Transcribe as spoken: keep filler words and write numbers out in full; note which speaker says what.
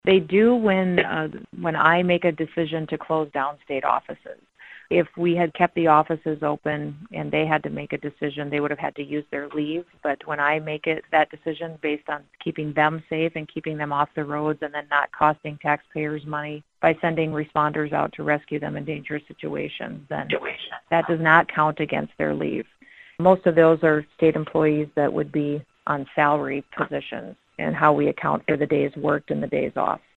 Speaker 1: They do when uh, when I make a decision to close down state offices. If we had kept the offices open and they had to make a decision, they would have had to use their leave. But when I make it that decision based on keeping them safe and keeping them off the roads and then not costing taxpayers money by sending responders out to rescue them in dangerous situations, then that does not count against their leave. Most of those are state employees that would be on salary positions and how we account for the days worked and the days off.